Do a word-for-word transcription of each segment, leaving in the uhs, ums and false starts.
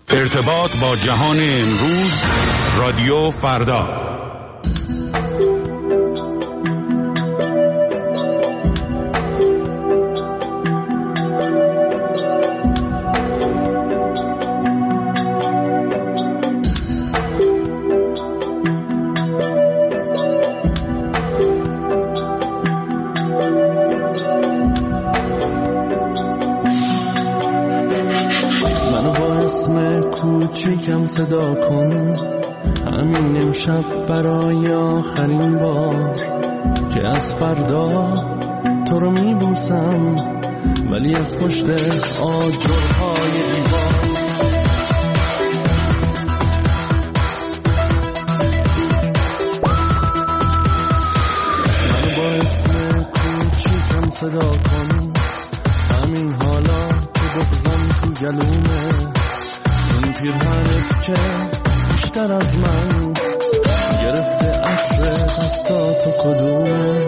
ارتباط با جهان امروز، رادیو فردا. کوچیکم صدا کن، همین امشب برای آخرین بار که از فردا تو رو میبوسم، ولی از پشت آجرهای دیوار. منو با اسم کوچیکم صدا کن، همین حالا که بغضم تو گلومه، پیرهنت که بیشتر از من گرفته عطر دستاتو کدومه.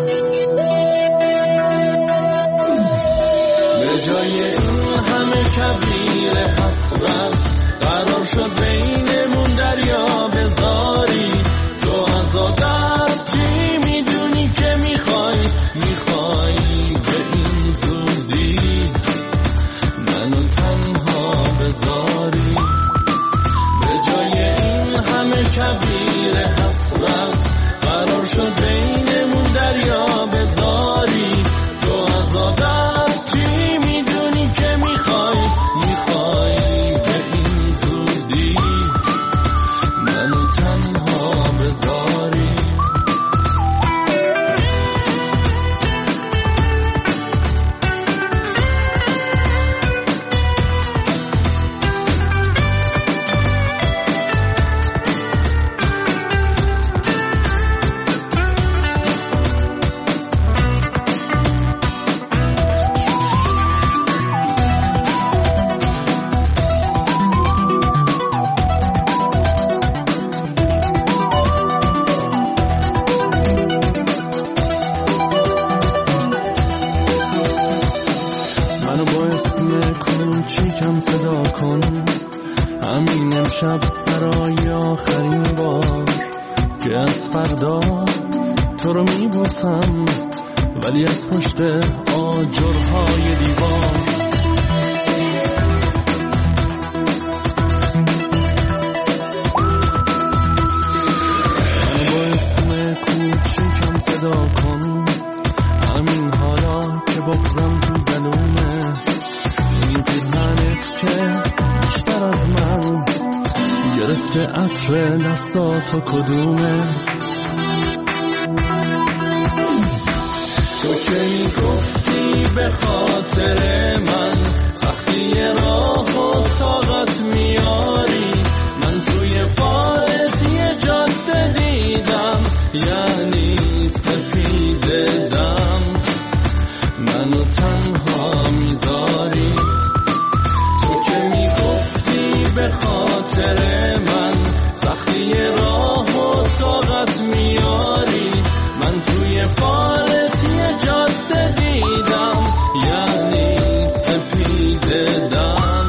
به جای این همه کبیر حسرت قرار شد بینمون دریا بذاری. تو از آدرس چی میدونی که میخوای میخوای به این زودی منو تنها بذاری. همه کبیر حسرت قرار شد بینمون دریا بذاری. تو از آدرس چی میدونی که میخوای میخوای به این زودی منو تنها بذاری. کوچیکم صدا کن، همین امشب برای آخرین بار که از فردا تو رو میبوسم، ولی از پشت آجرهای دیوار. من با اسم کوچیکم صدا کن، همین حالا که بغضم تو گلومه، پیرهنت که بیشتر از من گرفته عطر دستاتو کدومه. تو که میگفتی به خاطر من سختی راه و طاقت میاری، من توی فالت یه جاده دیدم، یعنی سپید دم منو تنها میذاری. به خاطر من سختی راه و طاقت میاری، من توی فالت یه جاده دیدم، یعنی سپید دم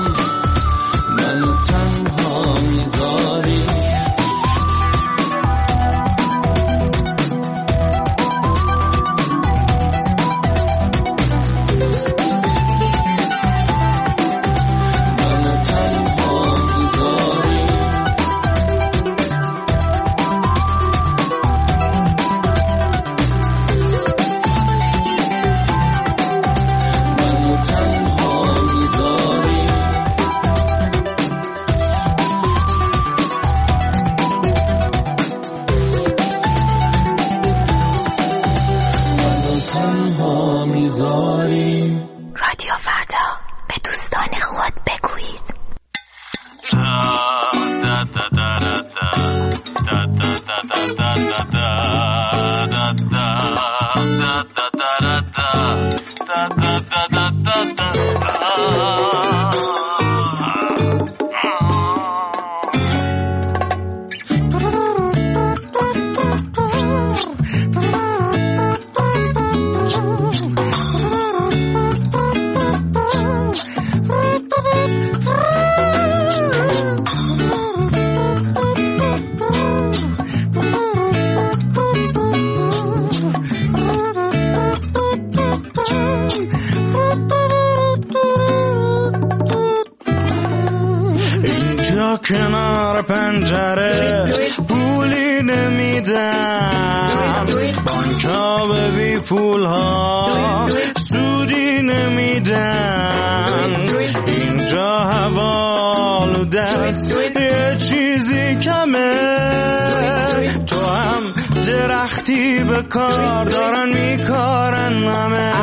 اینجا کنار پنجره پولی نمیدم، بانکا به بی پول ها سودی نمیدن، اینجا حوالو دست یه چیزی کمه، تو هم درختی به کار دارن میکارن همه.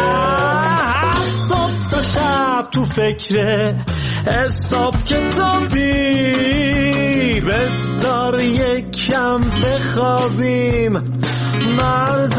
صبح تا شب تو فکره حساب کتابی، بذار یکم بخوابیم مرد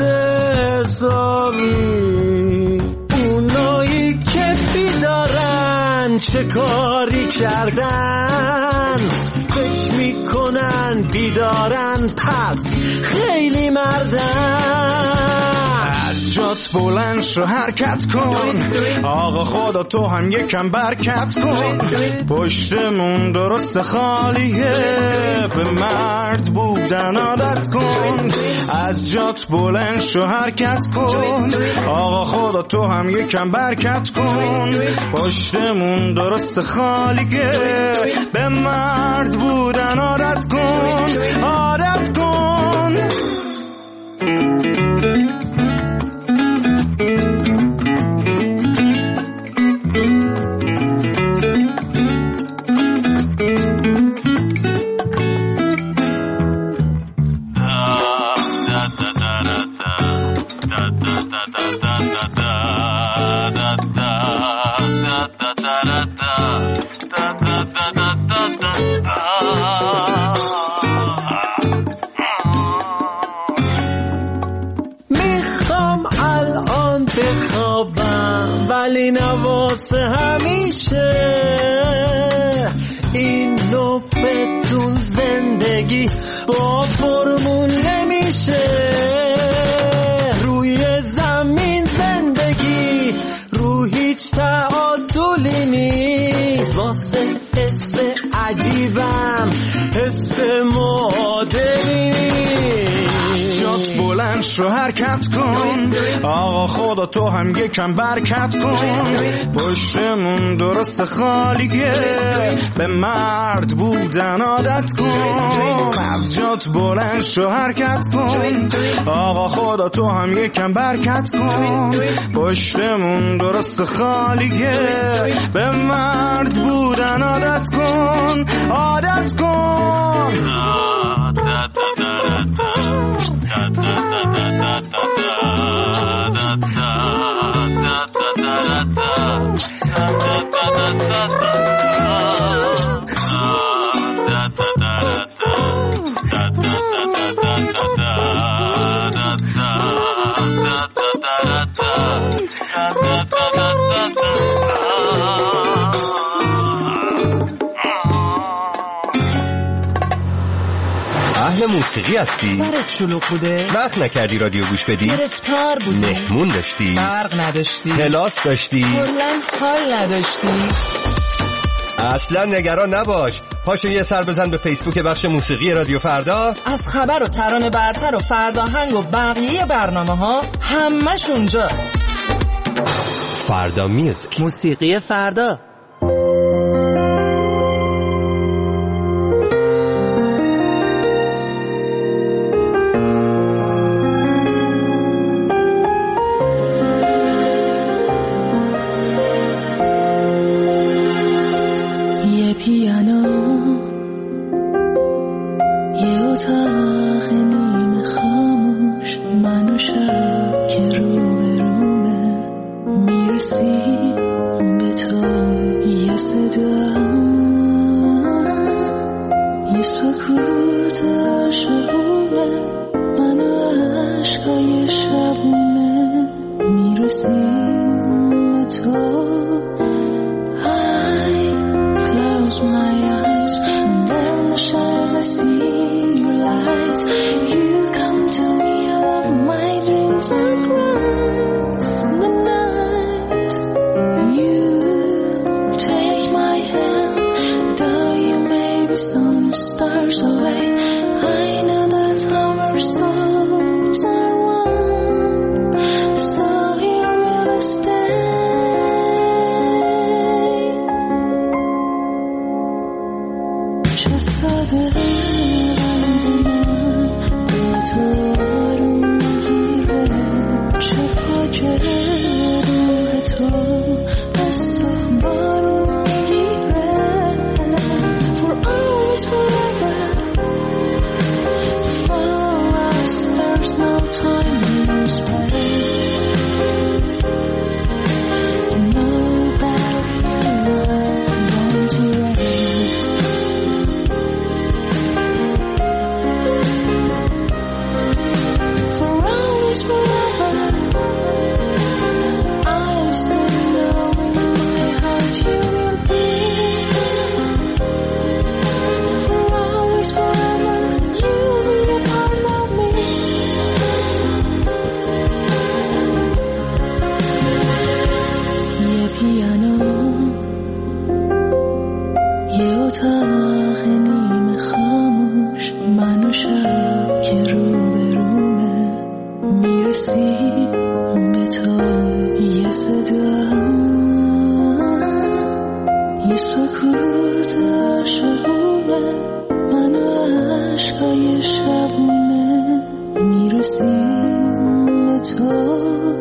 حسابی. اونایی که بیدارن چه کاری کردن، فکر میکنن بیدارن پس خیلی مردن. از جات بلند شو حرکت کن، آقا خدا تو هم یکم برکت کن، پشتمون درست خالیه به مرد بودن عادت کن. از جات بلند شو حرکت کن، آقا خدا تو هم یکم برکت کن، پشتمون درست خالیه به مرد بودن عادت کن، عادت کن. میخوام الان بخوابم ولی نواسه همیشه، این نوبتون زندگی با فرمول نمیشه. روی زمین زندگی رو هیچ تعادلی نیست، واسه حس عجیبم حس معادلی نیست. جات بلند شو حرکت کن، آقا خدا تو هم یکم برکت کن، پشتمون درست خالیه به مرد بودن عادت کن. از جات بلند شو حرکت کن، آقا خدا تو هم یکم برکت کن، پشتمون درست خالیه به مرد بودن عادت کن، عادت کن. اهل موسیقی هستی؟ برات شلوغ بوده؟ وقت نکردی رادیو گوش بدی؟ گرفتار بودی؟ مهمون داشتی؟ برق نداشتی؟ کلاس داشتی؟ کلاً حال نداشتی؟ اصلا نگران نباش، پاشو یه سر بزن به فیسبوک بخش موسیقی رادیو فردا. از خبر و ترانه برتر و فرداهنگ و بقیه برنامه ها همش اونجاست. فردا میوزیک، موسیقی فردا. ایستاده قلب من با تو آروم میگیره چه پاکه روح تو از تو بارون میگیره For always forever For us there's no time no space No barrier won't erase For always forever I still know in my heart you will be For always forever you'll be a part of me یه پیانو یه اتاق نیمه خاموش من و شب که رو به رومه میرسیم به تو یه صدا یه سکوت عاشقونه من و عشقای شبونه میرسیم به تو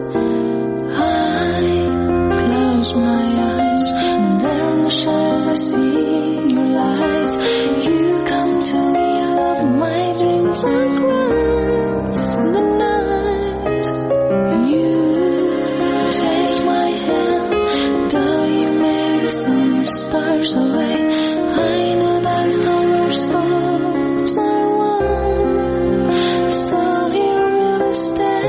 I close my eyes and there in the shadows I see your light You come to me out of my dreams across the night You take my hand though you may be some stars away I know that's how our souls are one So here we'll stay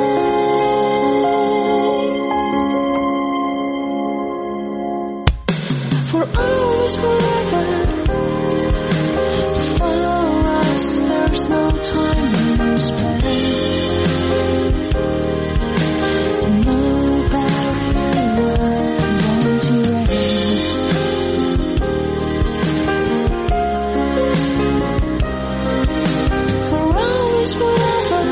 For always forever For us there's no time no space No barrier won't erase For always forever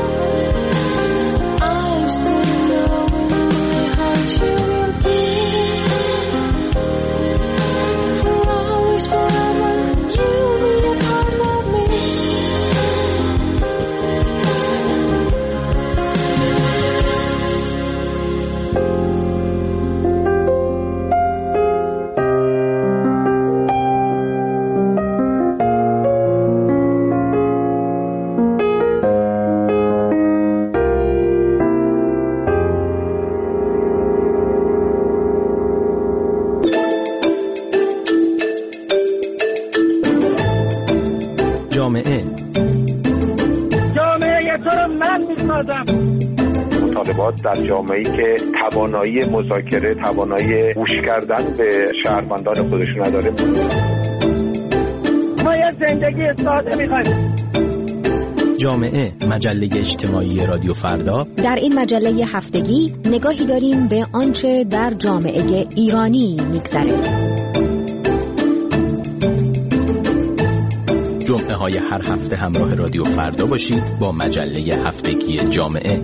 I still know in my heart you will be For always forever you'll be a part of me جامعه جامعه تو رو من میسازم مطالبات در جامعه‌ای که توانایی مذاکره توانایی گوش کردن به شهروندان خودشون نداره ما یه زندگی ساده میخوایم جامعه مجله اجتماعی رادیو فردا در این مجله هفتگی نگاهی داریم به آنچه در جامعه ایرانی میگذره جمعه های هر هفته همراه رادیو فردا باشید با مجله هفتگی جامعه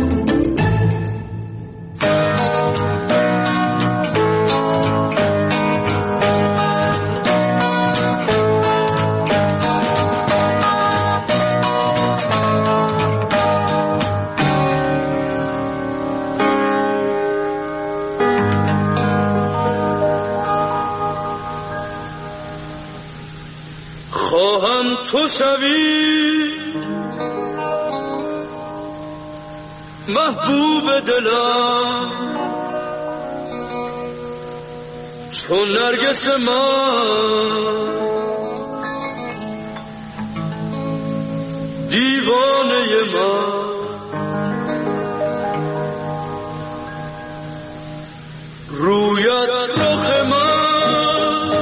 خواهم تو شوی محبوب دلم چون نرگس من دیوانه من رویت رخ من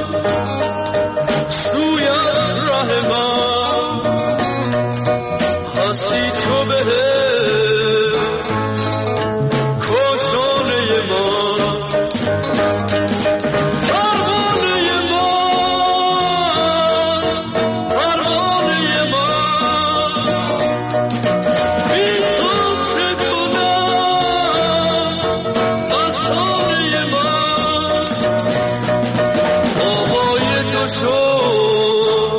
سویت راه من هستی تو به کاشانه من پروانه من پروانه من بی تو چگونه مستانه من آوای تو شد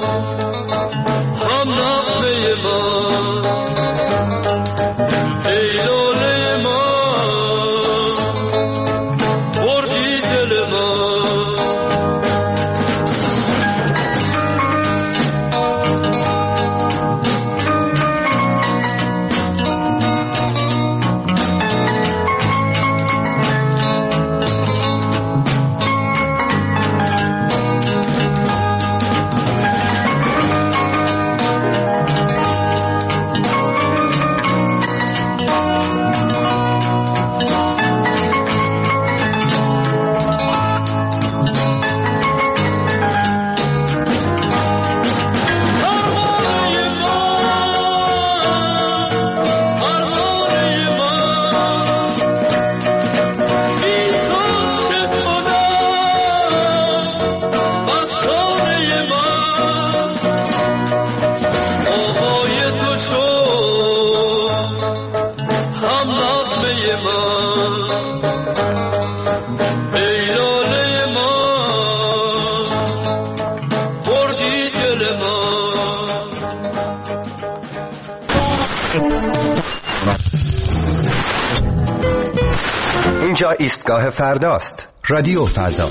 اینجا ایستگاه فرداست. رادیو فردا.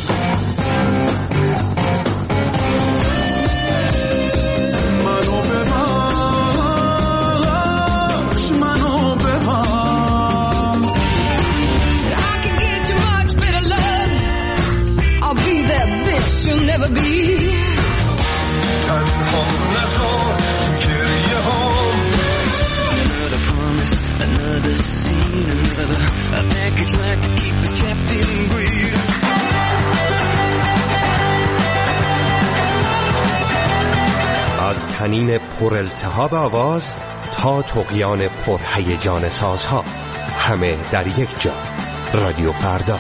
از طنین پر التهاب آواز تا طغیان پر هیجان سازها، همه در یک جا. رادیو فردا.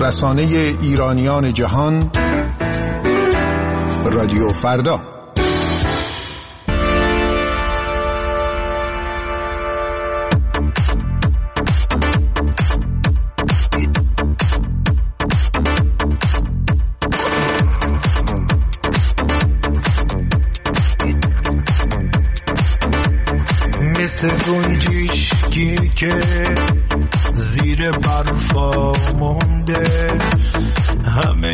رسانه ایرانیان جهان، رادیو فردا. مثل گنجشکی که زیر برفا مونده، همه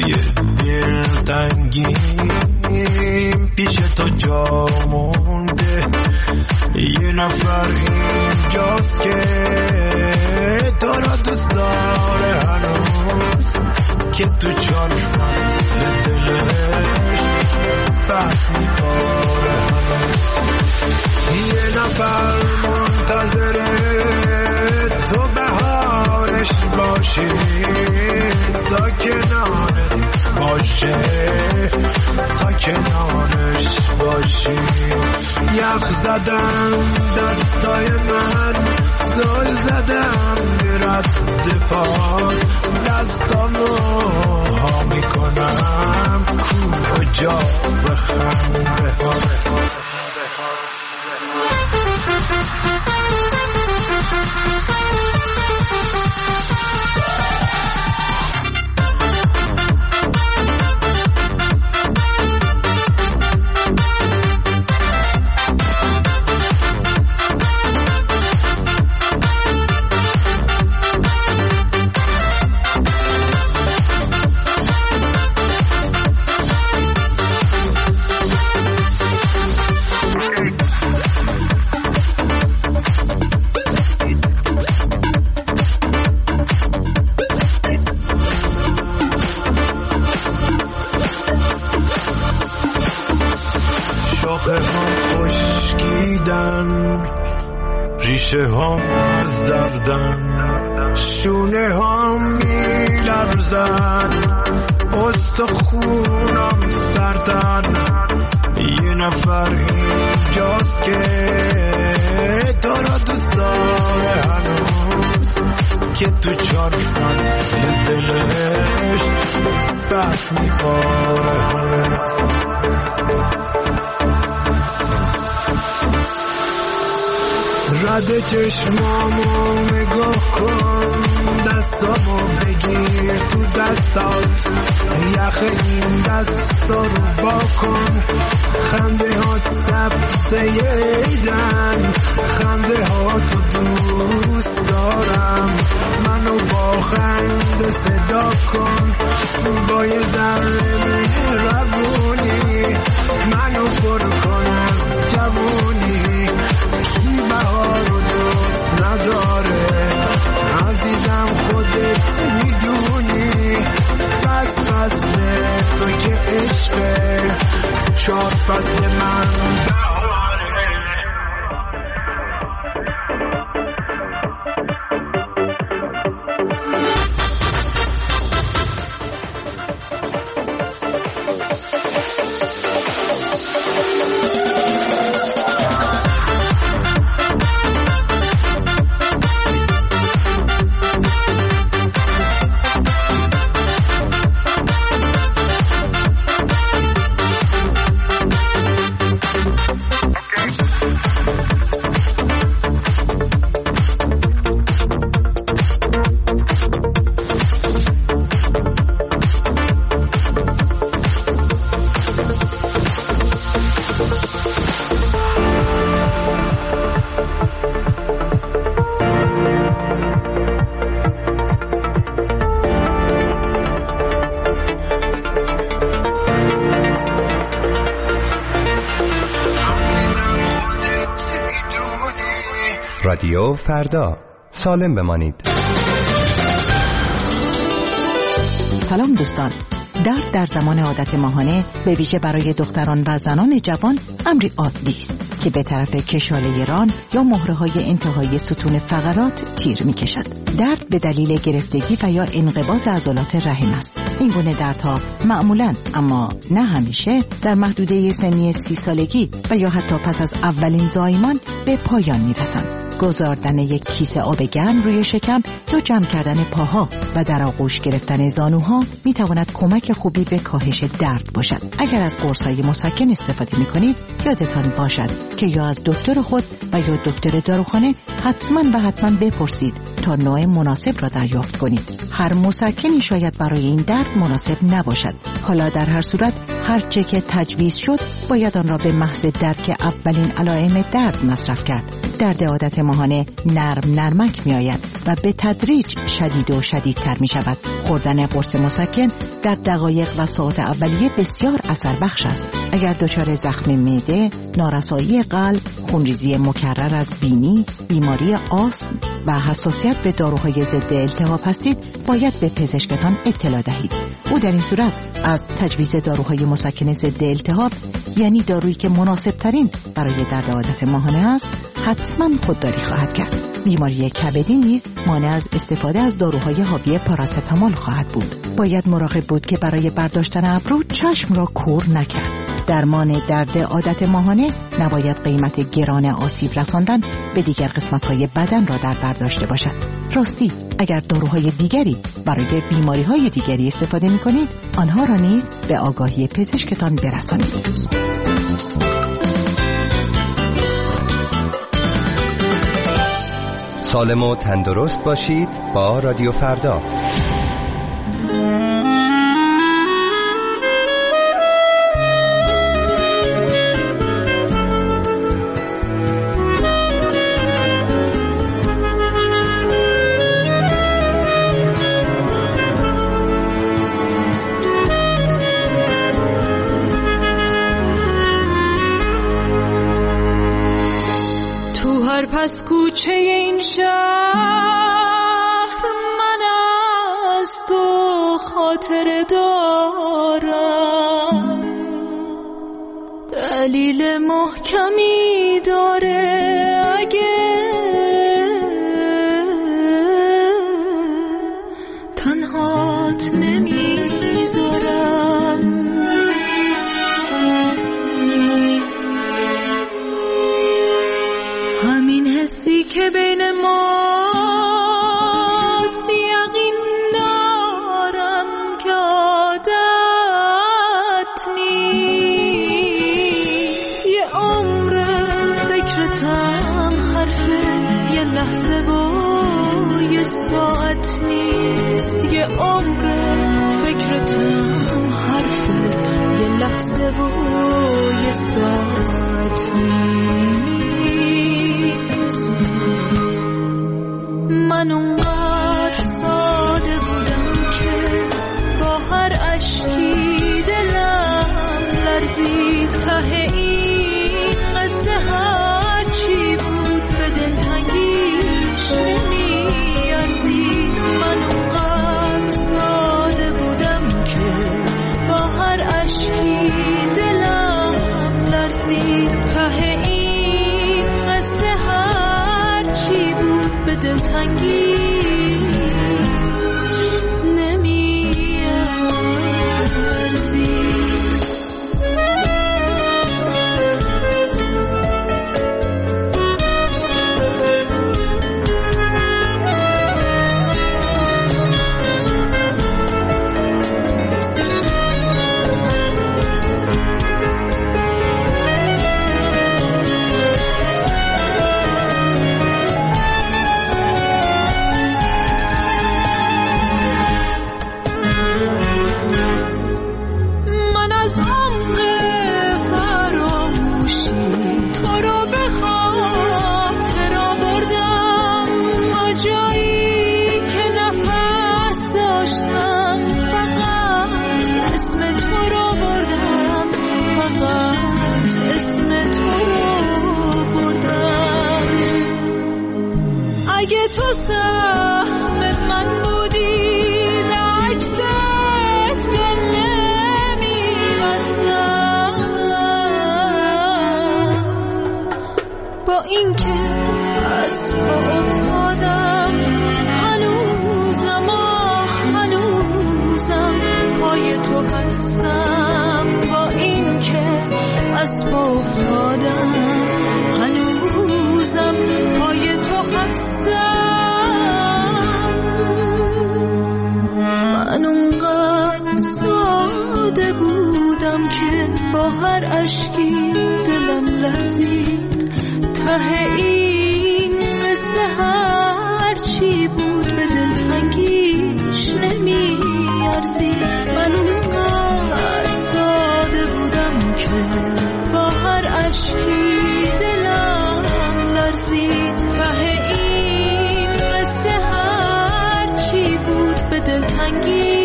دلتنگیم پیش تو جا مونده. یه نفر اینجاست که تو را دوست داره هنوز، که تو چار فصل دلش بحث می‌کنه هنوز. یه نفر منتظره تو بهارش باشی، تا کنارت باشه، تا کنارش باشی. یخ زدم دستای من، زل زدم رد پاس، دستامو ها میکنم کجا بخنده ها. شاخه هم خشکیدن، ریشه هم از دردن، شونه هم میلرزن، استخونم سردن. یه نفر اینجاست که تو را دوست داره هنوز، که تو چار فصل دلش بحث می‌کنه هنوز. رد چشمامو نگاه کن، دستامو بگیر تو دستات، یخ این دستا رو وا کن. خنده ها سبزه ایدن، خنده ها تو دوست دارم. منو با خنده صدا کن، با یه ذره مهربونی منو پر کن از جوونی. بهار رو دوست نداره عزیزم، خودت میدونی. فصل فصل تو که عشقه، چار فصل من بهاره. رادیو فردا، سالم بمانید. سلام دوستان. درد در زمان عادت ماهانه به ویژه برای دختران و زنان جوان امری عادی است که به طرف کشاله ران یا مهره‌های انتهایی ستون فقرات تیر می‌کشد. درد به دلیل گرفتگی و یا انقباض عضلات رحم است. این گونه دردها معمولاً اما نه همیشه در محدوده سنی سی سالگی و یا حتی پس از اولین زایمان به پایان می‌رسند. گذاردن یک کیسه آب گرم روی شکم یا جمع کردن پاها و در آغوش گرفتن زانوها می تواند کمک خوبی به کاهش درد باشد. اگر از قرص‌های مسکن استفاده می کنید یادتان باشد که یا از دکتر خود و یا دکتر داروخانه حتما و حتما بپرسید تا نوع مناسب را دریافت کنید. هر مسکنی شاید برای این درد مناسب نباشد. حالا در هر صورت هر چه که تجویز شد باید آن را به محض درک اولین علائم درد مصرف کرد. درد عادت ماهانه نرم نرمک می آید و به تدریج شدید و شدیدتر می شود. خوردن قرص مسکن در دقایق و ساعات اولیه بسیار اثر بخش است. اگر دچار زخم معده، نارسایی قلب، خونریزی مکرر از بینی، بیماری آسم و حساسیت به داروهای ضد التهاب هستید، باید به پزشکتان اطلاع دهید. او در این صورت از تجویز داروهای مسکن ضد التهاب، یعنی دارویی که مناسب ترین برای درد عادت ماهانه است، حتما خودداری خواهد کرد. بیماری کبدی نیز مانع از استفاده از داروهای حاوی پاراستامول خواهد بود. باید مراقب بود که برای برداشتن ابرو چشم را کور نکرد. درمان درد عادت ماهانه نباید قیمت گران آسیب رساندن به دیگر قسمت‌های بدن را در بر داشته باشد. راستی اگر داروهای دیگری برای بیماری‌های دیگری استفاده می‌کنید، آنها را نیز به آگاهی پزشکتان برسانید. سالم و تندرست باشید با رادیو فردا. پس کوچه این شهر من از تو خاطر دارم، دلیل محکمی داره اگه تنهات نمیذارم. همین حسی که بین ماست یقین دارم که عادت نیست. یه عمر فکرتم حرفه، یه لحظه و یه ساعت نیست. یه عمر فکرتم حرفه، یه لحظه و یه ساعت نیست. من اونقدر ساده بودم که با هر اشکی دلم لرزید. ته این قصه هر چی بود به دلتنگیش نمیارزید. من اونقدر ساده بودم که با هر اشکی دلم لرزید. ته این قصه هر چی بود به دلتنگی نمیارزید. اگه تو سهم من بودی عکست دل نمی‌بستم. با اینکه از پا افتادم هنوزم آه هنوزم پای تو هستم. با اینکه از پا افتادم هنوزم پای تو دلم لرزید ته این قصه هر چی بود به دلتنگی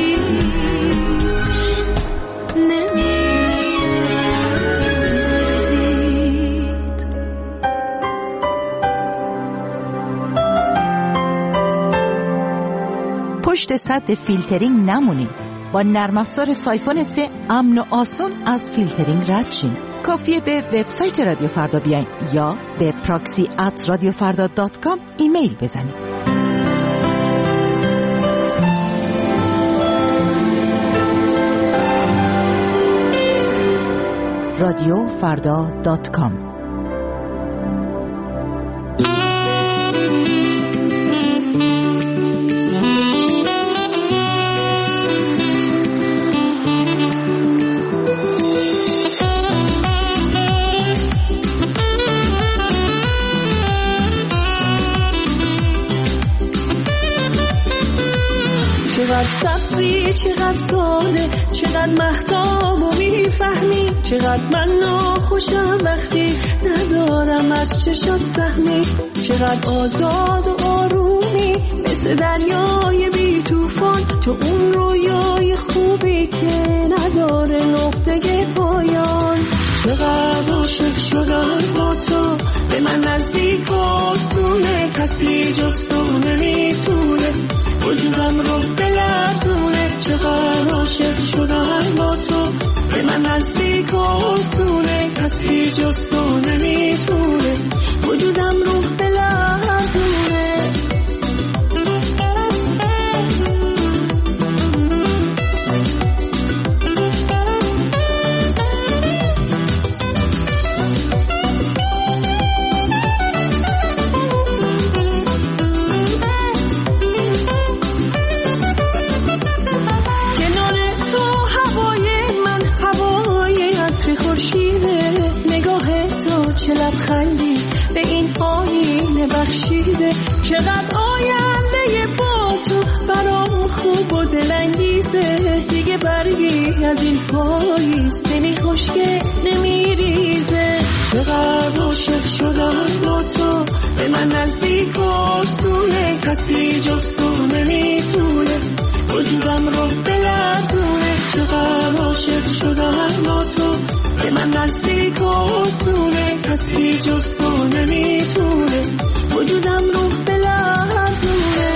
پشت سد فیلترینگ نمونید. با نرم افزار سایفون سه امن و آسون از فیلترینگ رد شین. کافیه به وبسایت رادیو فردا بیاین یا به پراکسی ات رادیو فردا دات کام ایمیل بزنید. رادیو فردا دات کام. چقدر سبزی، چقدر ساده، چقدر مهتاب و میفهمی، چقدر من ناخوشم وقتی ندارم از چشات سهمی، چقدر آزاد و آرومی مثل دریای بی توفان، تو اون رویای خوبی که نداره نقطه پایان. چقدر عاشق شدم با تو، به من نزدیک و آسونه، کسی جز تو نمیتونه وجودم رو بلرزونه. چقدر عاشق شدم با تو، به من نزدیک و آسونه، کسی جز تو نمیتونه وجودم رو بلرزونه. چه لبخندی به این آینه بخشیده، چقدر آینده با تو برام خوب و دلانگیزه. دیگه برگی از این پاییز نمی خشکه نمیریزه. چقدر عاشق شدم با تو، به من نزدیک و آسونه، کسی جز تو نمیتونه وجودم رو بلرزونه. چقدر عاشق شدم با تو، به من نزدیک و آسونه، کسی جز تو نمیتونه وجودم رو بلرزونه.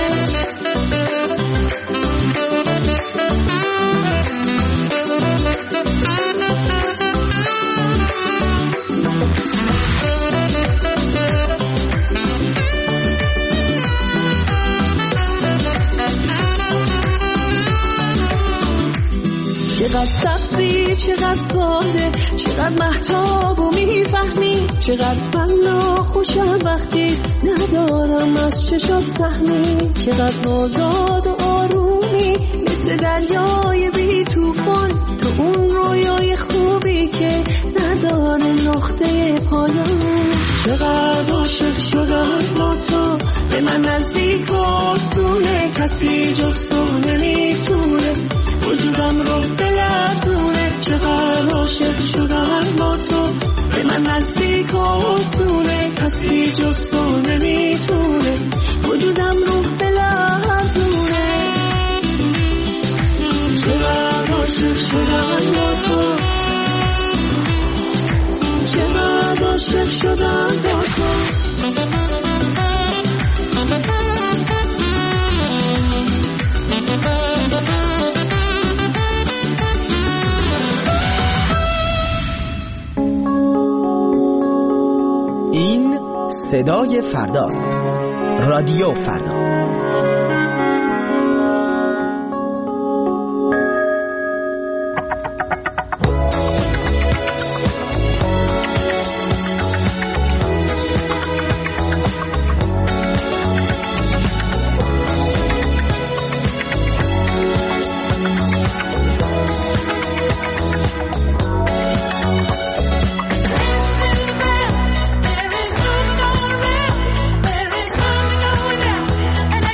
چقدر سبزی، چقدر ساده، چقدر مهتاب و میفهمی، چقدر من ناخوشم وقتی ندارم از چشات سهمی، چقدر آزاد و آرومی مثل دریای بی توفان، تو اون رویای خوبی که نداره نقطه پایان. چقدر عاشق شدم با تو، به من نزدیک و آسونه، کسی جز تو نمیتونه وجودم رو بلرزونه. چقدر عاشق شدم با تو، به من نزدیک و آسونه، کسی جز تو نمیتونه وجودم رو بلرزونه. چقدر عاشق شدم با تو، چقدر عاشق شدم با تو. این صدای فرداست. رادیو فردا. And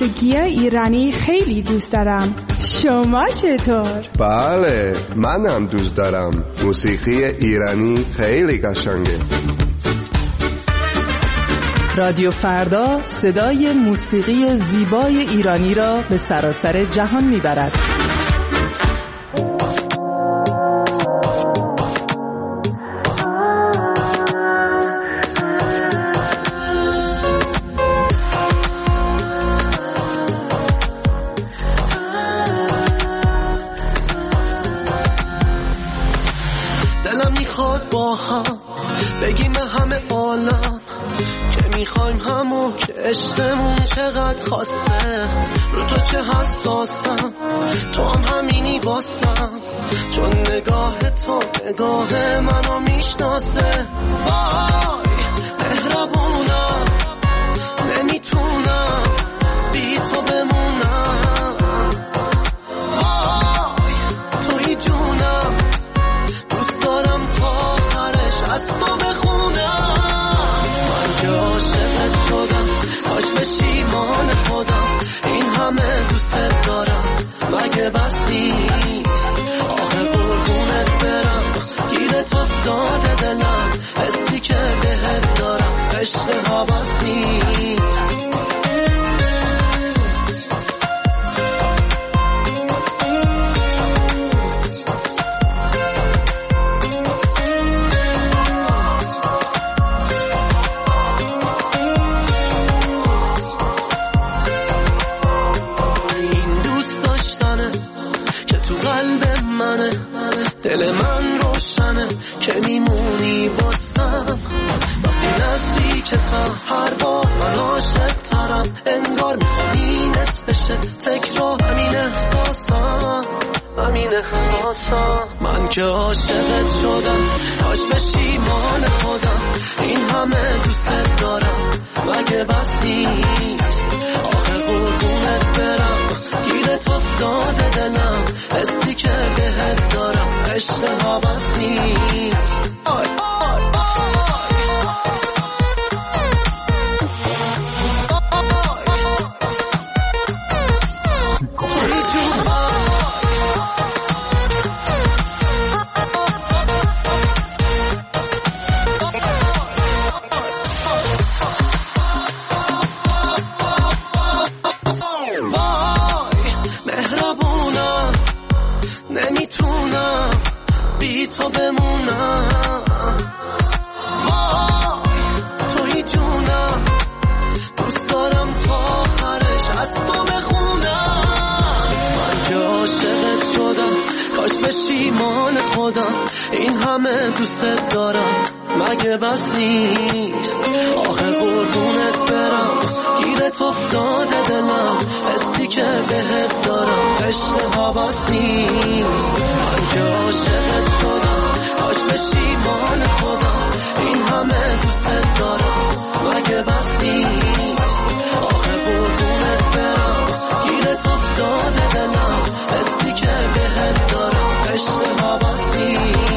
موسیقی ایرانی خیلی دوست دارم. شما چطور؟ بله، منم دوست دارم. موسیقی ایرانی خیلی قشنگه. رادیو فردا صدای موسیقی زیبای ایرانی را به سراسر جهان میبرد. دلم میخواد با هم بگیم همه عالم که میخوایم همون که عشقمون چقدر خاصه. رو تو چه حساسم، تو هم همینی واسم، چون نگاه تو نگاه منو میشناسه. وای مهربونم، نمیتونم بی تو بمونم. وای توی جونم، دوست دارم تا آخرش از تو بخونم. من که عاشقت شدم، کاش بشی مال خودم. این همه دوست دارم، مگه بس نیست؟ آخه قربونت برم، گیرت افتاده دلم. حسی که بهت دارم عشق حواس نیست. دل من روشنه که میمونی باسم. وقتی نزدیکتم هر بار من عاشق ترم. انگار میخوایی نصفشه تکرار. همین احساسم، همین احساسم. من که عاشقت شدم، کاش بشی مال خودم. این همه دوست دارم، مگه بس نیست؟ آخه قربونت برم، گیرت افتاده دلم. حسی که بهت دارم عشق حواس نیست. آی آی تو بمونم. وای توی جونم، دوست دارم تا آخرش از تو بخونم. من که عاشقت شدم، کاش بشی مال خودم. این همه دوست دارم، مگه بس نیست؟ آخه قربونت برم، گیرت افتاده دلم. حسی که بهت دارم عشق حواس نیست. من که عاشقت شدم، کاش بشی مال خودم. این همه دوست دارم، مگه بس نیست؟ آخه قربونت برم، گیرت افتاده دلم. حسی که بهت دارم عشق حواس نیست.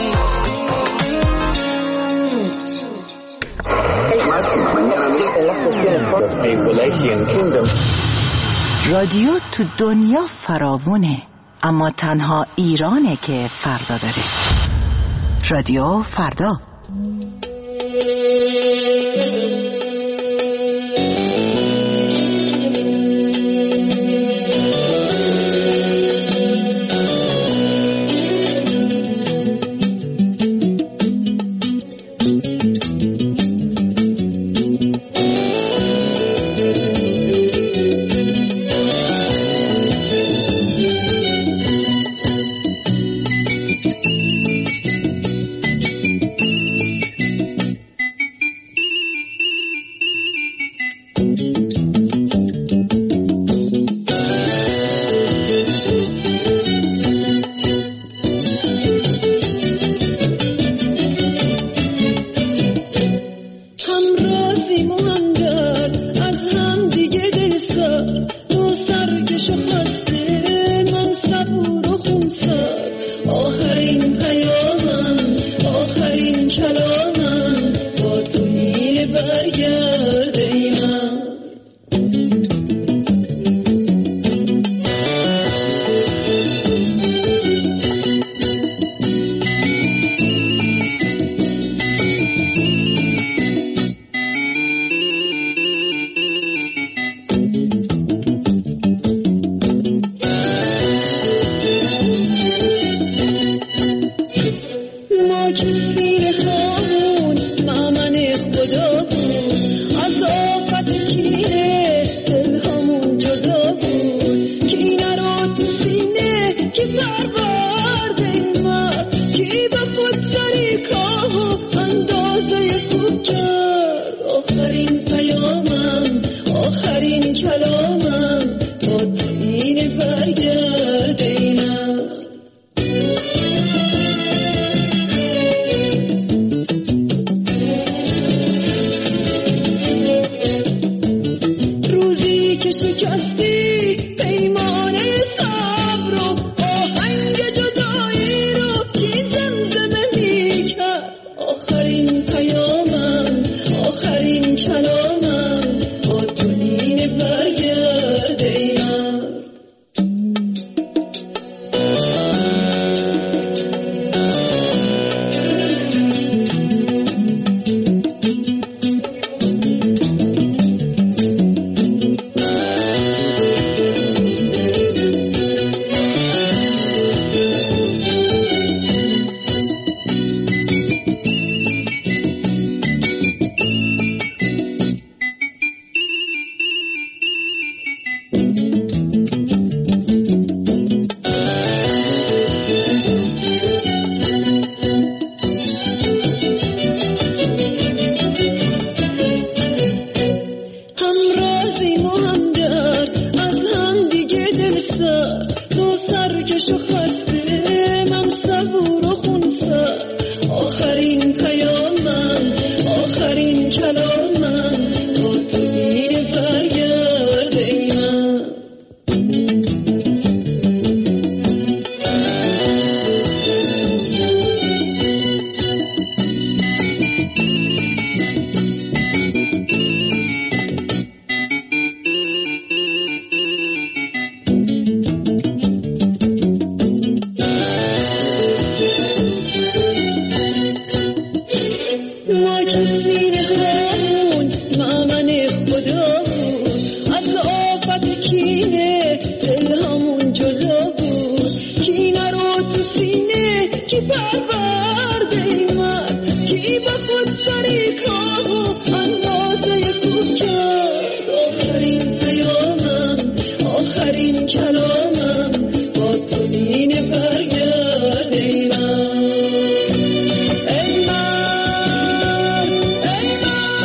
رادیو تو دنیا فراوونه، اما تنها ایرانه که فردا داره. رادیو فردا. که سینه همون مأمن خدا بود، از آفت کینه دل همون جدا بود. کینه رو تو سینه کی پرورده من، کی با خود سریکاه و اندازه خوب کرد. آخرین پیامم آخرین کلامم با تو اینه برگرد ای من. ای من ای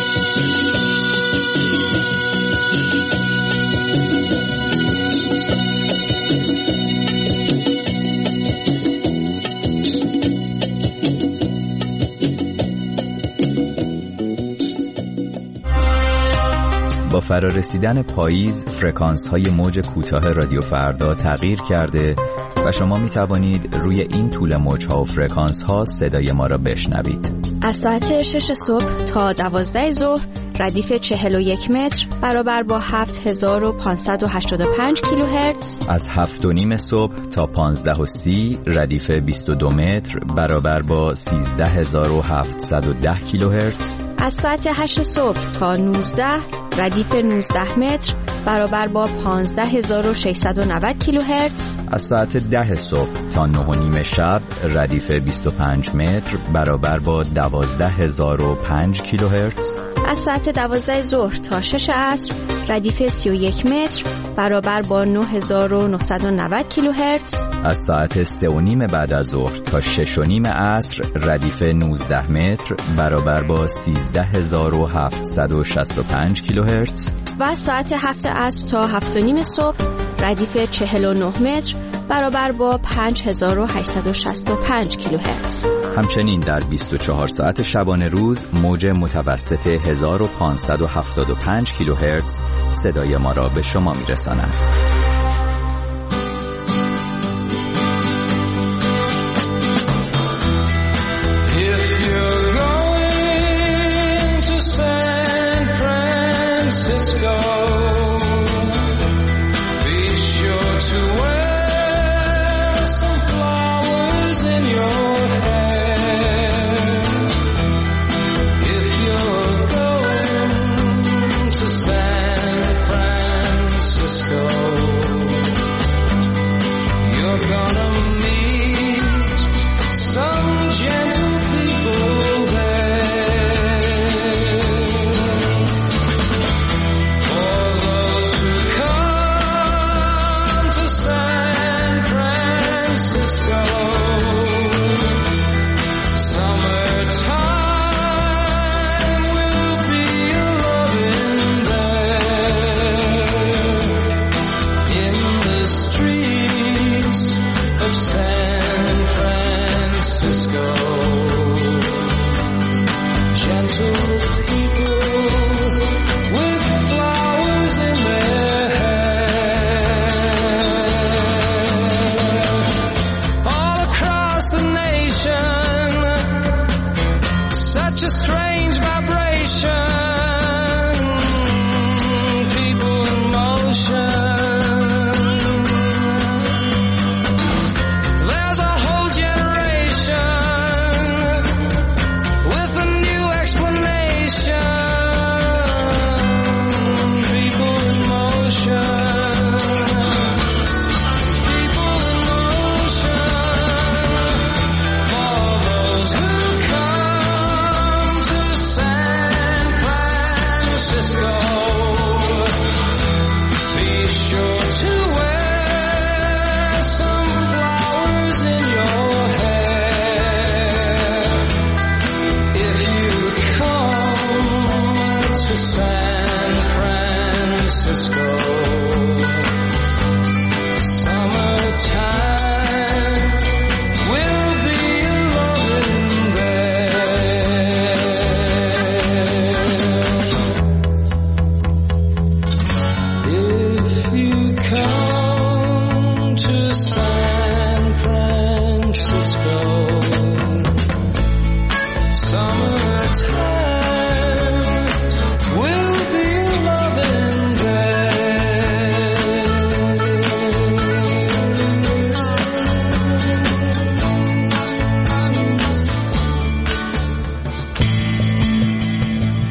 با فرارسیدن پاییز فرکانس های موج کوتاه رادیو فردا تغییر کرده و شما می توانید روی این طول موج ها و فرکانس ها صدای ما را بشنوید. از ساعت شش صبح تا دوازده ظهر ردیف چهل و یک متر برابر با هفت هزار و پانصد و هشتاد و پنج کیلوهرتز. از هفت و نیم صبح تا پانزده و سی ردیف بیست و دو متر برابر با سیزده هزار و هفتصد و ده کیلوهرتز. از ساعت هشت صبح تا نوزده ردیف نوزده متر برابر با پانزده هزار و ششصد و نود کیلوهرتز. از ساعت ده صبح تا نه و نیم شب ردیف بیست و پنج متر برابر با دوازده هزار و پنج کیلوهرتز. از ساعت دوازده ظهر تا شش عصر ردیف سی و یک متر برابر با نه هزار و نهصد و نود کیلوهرتز. از ساعت سه و نیم بعد از ظهر تا شش و نیم عصر ردیف نوزده متر برابر با سیزده هزار و هفتصد و شصت و پنج کیلوهرتز. و از ساعت هفت عصر تا هفت و نیم صبح ردیف چهل و نه متر برابر با پنج هزار و هشتصد و شصت و پنج کیلوهرتز. همچنین در بیست و چهار ساعت شبانه روز موج متوسط هزار و پانصد و هفتاد و پنج کیلوهرتز صدای ما را به شما میرساند.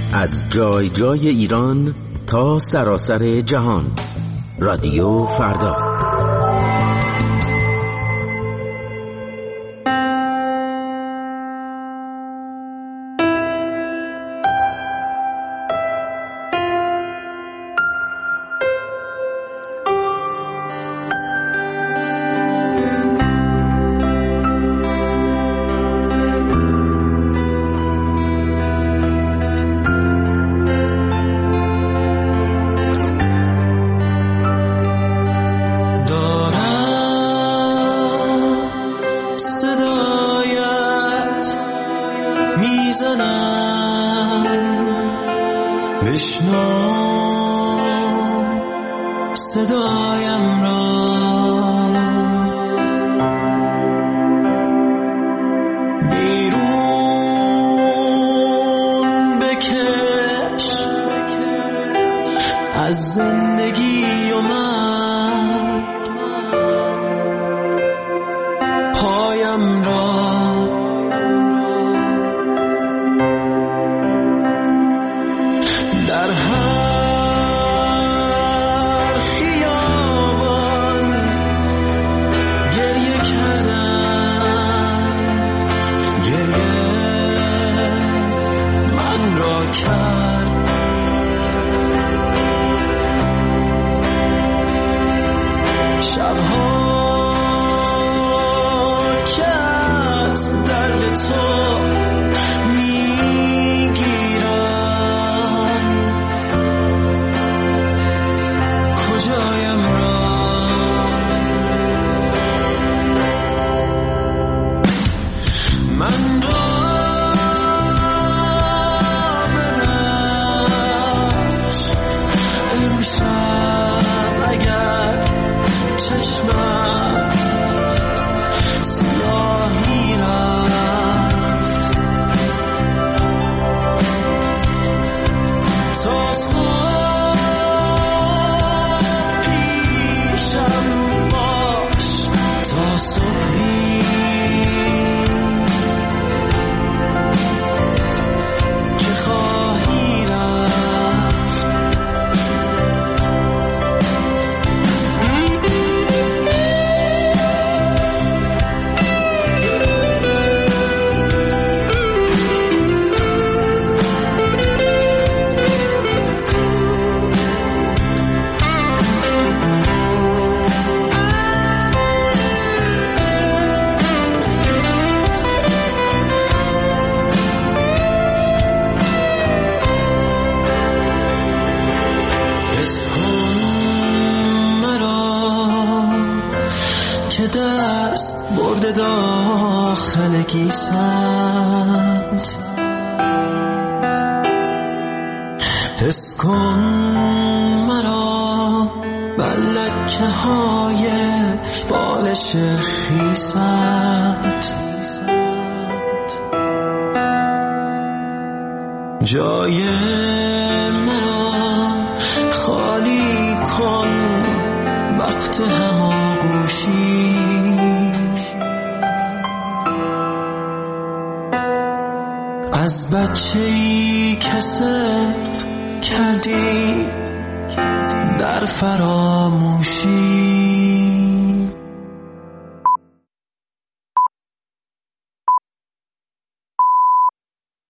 از جای جای ایران تا سراسر جهان. رادیو فردا. صدایم را بیرون بکش از زندگی و من پایم را در دست برده داخل گیسند حس کن مرا بر لکه های بالش خیسند جای مرا خالی کن وقت هماغوشی از بچه‌ای که سبت کردی در فراموشی